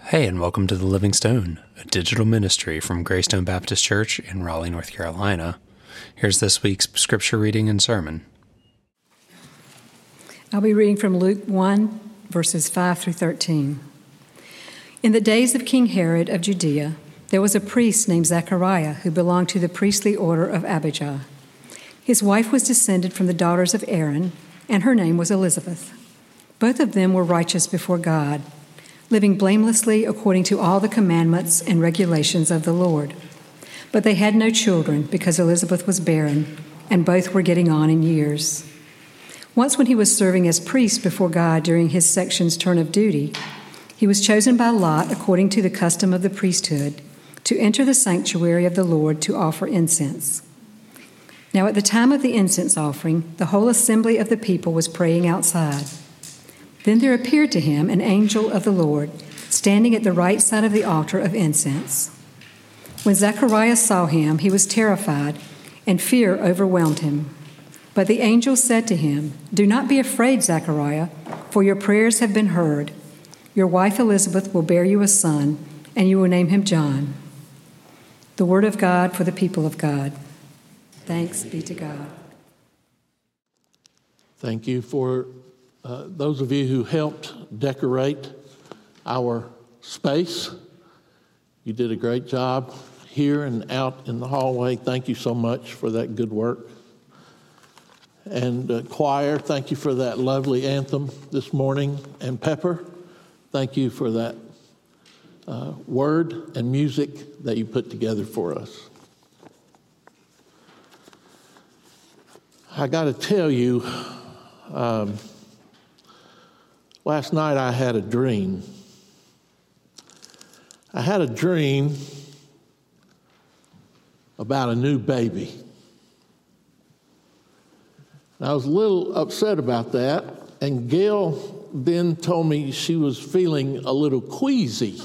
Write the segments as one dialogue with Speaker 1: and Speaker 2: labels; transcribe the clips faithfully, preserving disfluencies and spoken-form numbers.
Speaker 1: Hey, and welcome to The Living Stone, a digital ministry from Greystone Baptist Church in Raleigh, North Carolina. Here's this week's scripture reading and sermon.
Speaker 2: I'll be reading from Luke one, verses five through thirteen. In the days of King Herod of Judea, there was a priest named Zechariah who belonged to the priestly order of Abijah. His wife was descended from the daughters of Aaron, and her name was Elizabeth. Both of them were righteous before God, living blamelessly according to all the commandments and regulations of the Lord. But they had no children because Elizabeth was barren, and both were getting on in years. Once when he was serving as priest before God during his section's turn of duty, he was chosen by lot according to the custom of the priesthood to enter the sanctuary of the Lord to offer incense. Now at the time of the incense offering, the whole assembly of the people was praying outside. Then there appeared to him an angel of the Lord, standing at the right side of the altar of incense. When Zechariah saw him, he was terrified, and fear overwhelmed him. But the angel said to him, "Do not be afraid, Zechariah, for your prayers have been heard. Your wife Elizabeth will bear you a son, and you will name him John." The word of God for the people of God. Thanks be to God.
Speaker 3: Thank you for Uh, those of you who helped decorate our space. You did a great job here and out in the hallway. Thank you so much for that good work. And uh, choir, thank you for that lovely anthem this morning. And Pepper, thank you for that uh, word and music that you put together for us. I got to tell you, um, last night I had a dream. I had a dream about a new baby. And I was a little upset about that, and Gail then told me she was feeling a little queasy.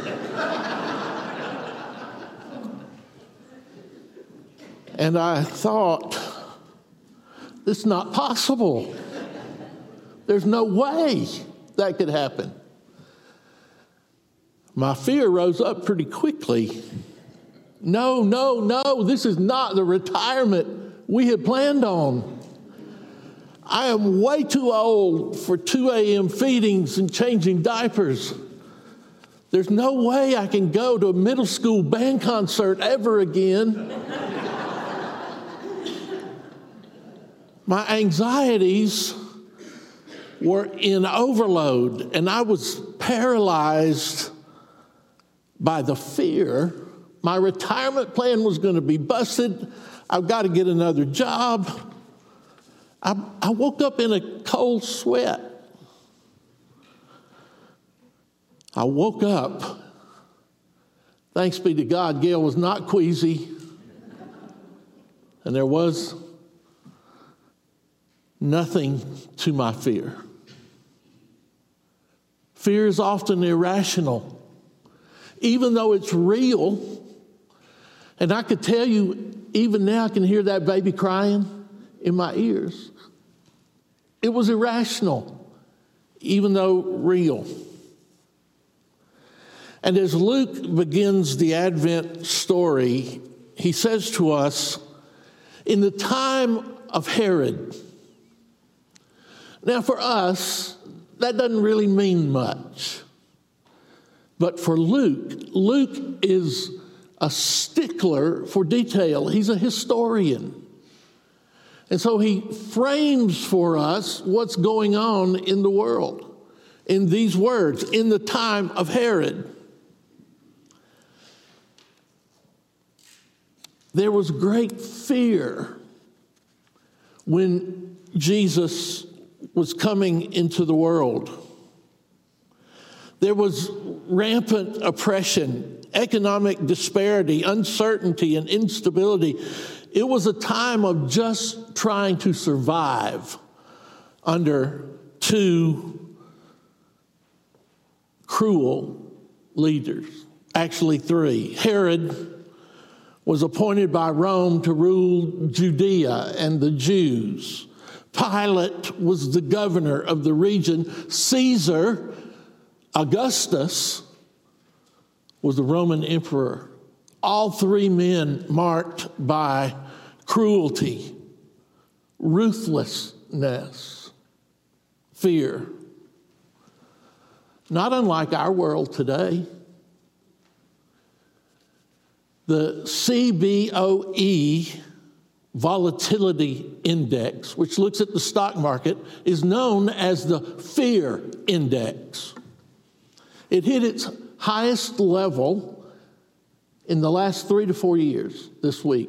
Speaker 3: And I thought, this is not possible. There's no way that could happen. My fear rose up pretty quickly. No, no, no, this is not the retirement we had planned on. I am way too old for two a.m. feedings and changing diapers. There's no way I can go to a middle school band concert ever again. My anxieties were in overload, and I was paralyzed by the fear. My retirement plan was going to be busted. I've got to get another job. I, I woke up in a cold sweat. I woke up. Thanks be to God, Gail was not queasy, and there was nothing to my fear. Fear is often irrational, even though it's real. And I could tell you, even now I can hear that baby crying in my ears. It was irrational, even though real. And as Luke begins the Advent story, he says to us, in the time of Herod. Now for us, that doesn't really mean much. But for Luke, Luke is a stickler for detail. He's a historian. And so he frames for us what's going on in the world in these words, in the time of Herod. There was great fear when Jesus was coming into the world. There was rampant oppression, economic disparity, uncertainty, and instability. It was a time of just trying to survive under two cruel leaders, actually three. Herod was appointed by Rome to rule Judea and the Jews. Pilate was the governor of the region. Caesar, Augustus, was the Roman emperor. All three men marked by cruelty, ruthlessness, fear. Not unlike our world today. The C B O E Volatility Index, which looks at the stock market, is known as the Fear Index. It hit its highest level in the last three to four years this week.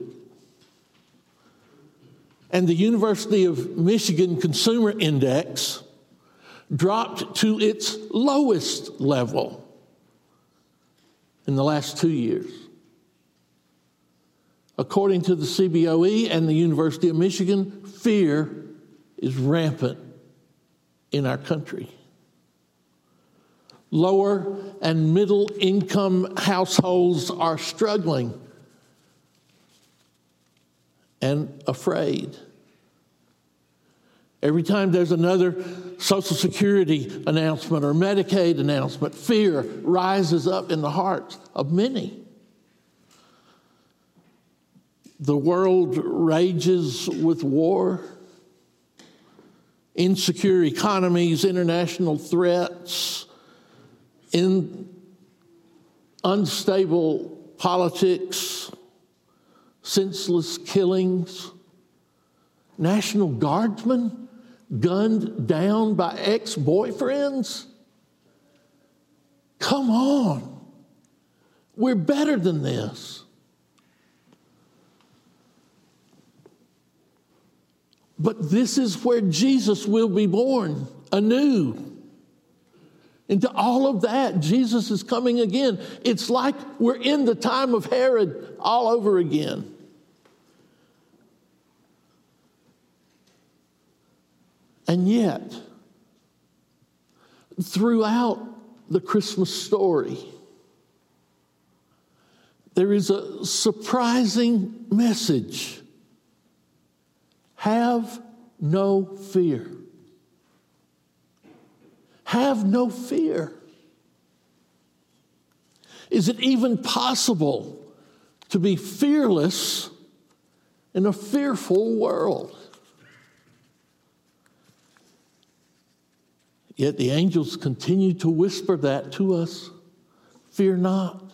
Speaker 3: And the University of Michigan Consumer Index dropped to its lowest level in the last two years. According to the C B O E and the University of Michigan, fear is rampant in our country. Lower and middle income households are struggling and afraid. Every time there's another Social Security announcement or Medicaid announcement, fear rises up in the hearts of many. The world rages with war, insecure economies, international threats, in unstable politics, senseless killings, National Guardsmen gunned down by ex-boyfriends. Come on. We're better than this. But this is where Jesus will be born anew. Into all of that, Jesus is coming again. It's like we're in the time of Herod all over again. And yet, throughout the Christmas story, there is a surprising message. Have no fear. Have no fear. Is it even possible to be fearless in a fearful world? Yet the angels continue to whisper that to us. Fear not.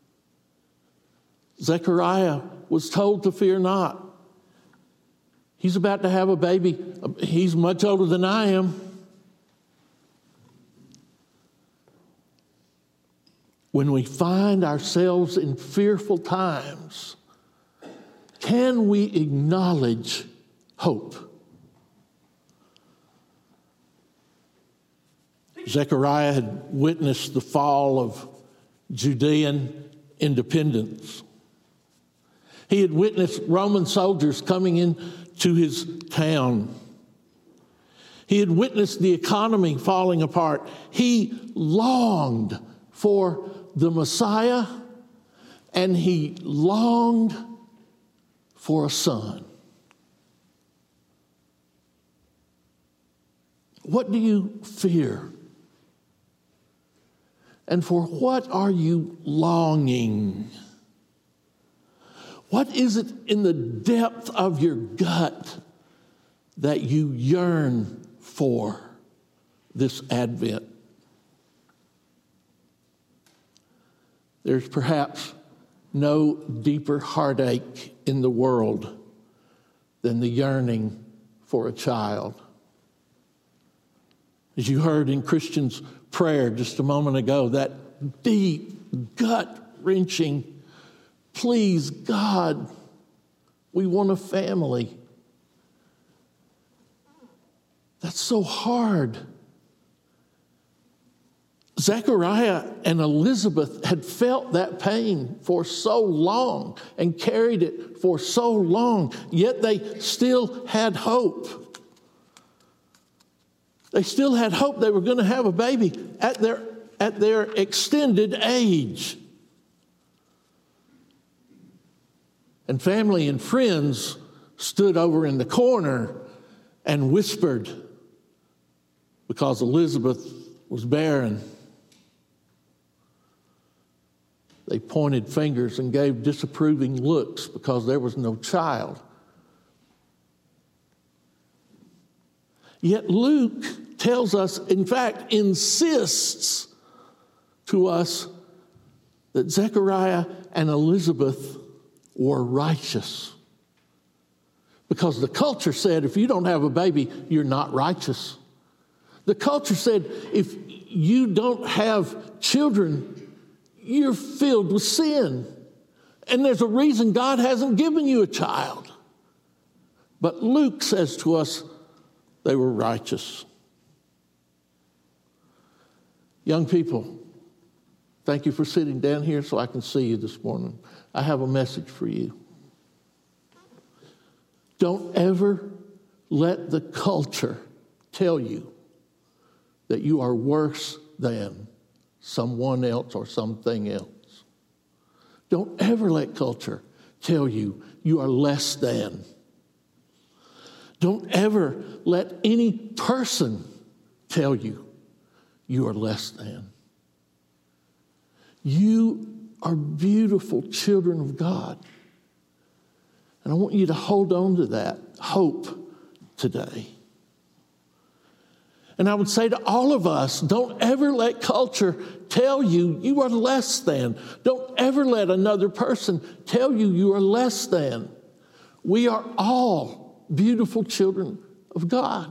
Speaker 3: Zechariah was told to fear not. He's about to have a baby. He's much older than I am. When we find ourselves in fearful times, can we acknowledge hope? Zechariah had witnessed the fall of Judean independence. He had witnessed Roman soldiers coming into his town. He had witnessed the economy falling apart. He longed for the Messiah, and he longed for a son. What do you fear? And for what are you longing? What is it in the depth of your gut that you yearn for this Advent? There's perhaps no deeper heartache in the world than the yearning for a child. As you heard in Christian's prayer just a moment ago, that deep, gut-wrenching, please, God, we want a family. That's so hard. Zechariah and Elizabeth had felt that pain for so long and carried it for so long, yet they still had hope. They still had hope they were going to have a baby at their, at their extended age. And family and friends stood over in the corner and whispered because Elizabeth was barren. They pointed fingers and gave disapproving looks because there was no child. Yet Luke tells us, in fact, insists to us that Zechariah and Elizabeth were righteous. Because the culture said, if you don't have a baby, you're not righteous. The culture said, if you don't have children, you're filled with sin. And there's a reason God hasn't given you a child. But Luke says to us, they were righteous. Young people, thank you for sitting down here so I can see you this morning. I have a message for you. Don't ever let the culture tell you that you are worse than someone else or something else. Don't ever let culture tell you you are less than. Don't ever let any person tell you you are less than. You are beautiful children of God. And I want you to hold on to that hope today. And I would say to all of us, don't ever let culture tell you you are less than. Don't ever let another person tell you you are less than. We are all beautiful children of God.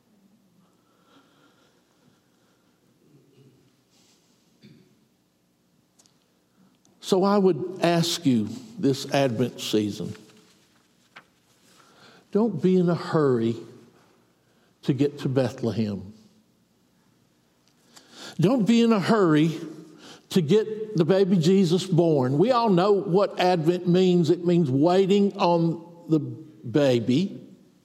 Speaker 3: So I would ask you this Advent season, don't be in a hurry to get to Bethlehem. Don't be in a hurry to get the baby Jesus born. We all know what Advent means. It means waiting on the baby.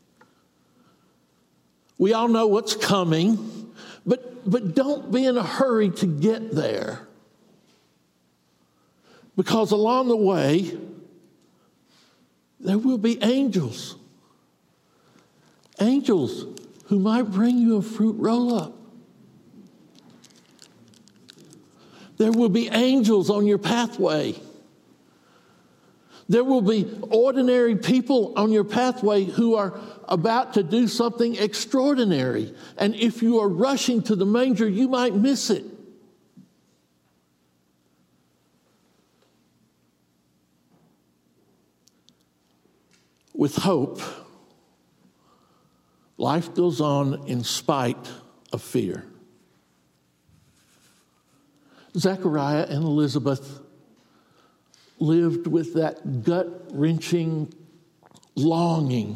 Speaker 3: We all know what's coming, but, but don't be in a hurry to get there. Because along the way, there will be angels. Angels who might bring you a fruit roll-up. There will be angels on your pathway. There will be ordinary people on your pathway who are about to do something extraordinary. And if you are rushing to the manger, you might miss it. With hope, life goes on in spite of fear. Zechariah and Elizabeth lived with that gut-wrenching longing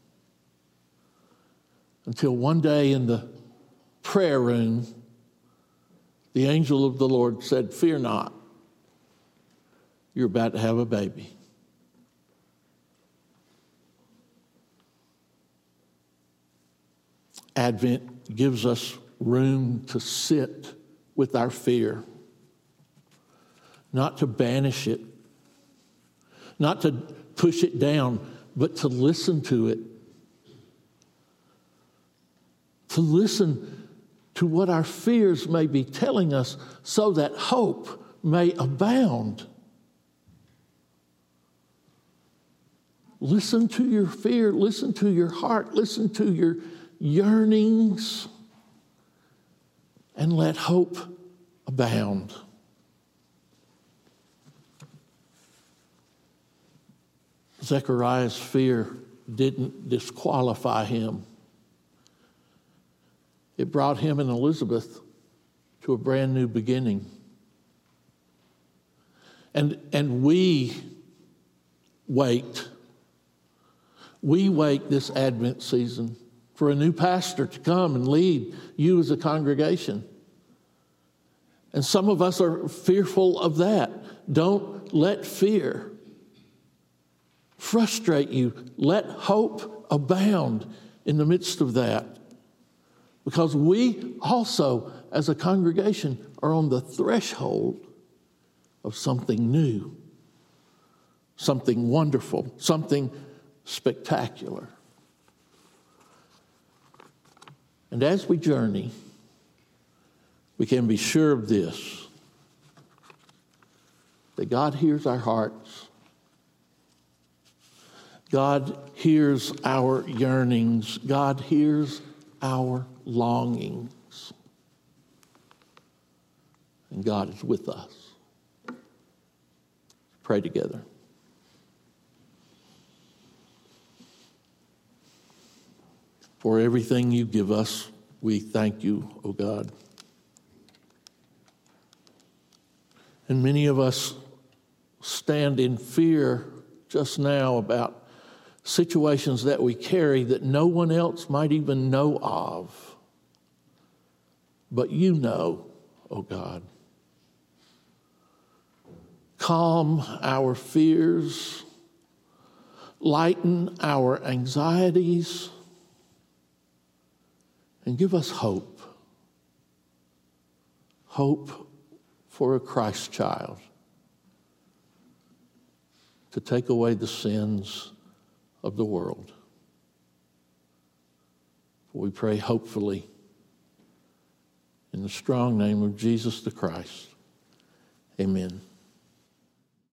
Speaker 3: until one day in the prayer room, the angel of the Lord said, "Fear not, you're about to have a baby." Advent gives us room to sit with our fear, not to banish it, not to push it down, but to listen to it, to listen to what our fears may be telling us so that hope may abound. Listen to your fear, listen to your heart, listen to your yearnings, and let hope abound. Zechariah's fear didn't disqualify him. It brought him and Elizabeth to a brand new beginning. And, and we wait. We wait this Advent season for a new pastor to come and lead you as a congregation. And some of us are fearful of that. Don't let fear frustrate you. Let hope abound in the midst of that. Because we also, as a congregation, are on the threshold of something new, something wonderful, something spectacular. And as we journey, we can be sure of this. that God hears our hearts. God hears our yearnings. God hears our longings. And God is with us. Pray together. For everything you give us, we thank you, O God. And many of us stand in fear just now about situations that we carry that no one else might even know of. But you know, O God. Calm our fears, lighten our anxieties, and give us hope. Hope for a Christ child to take away the sins of the world. We pray hopefully in the strong name of Jesus the Christ. Amen.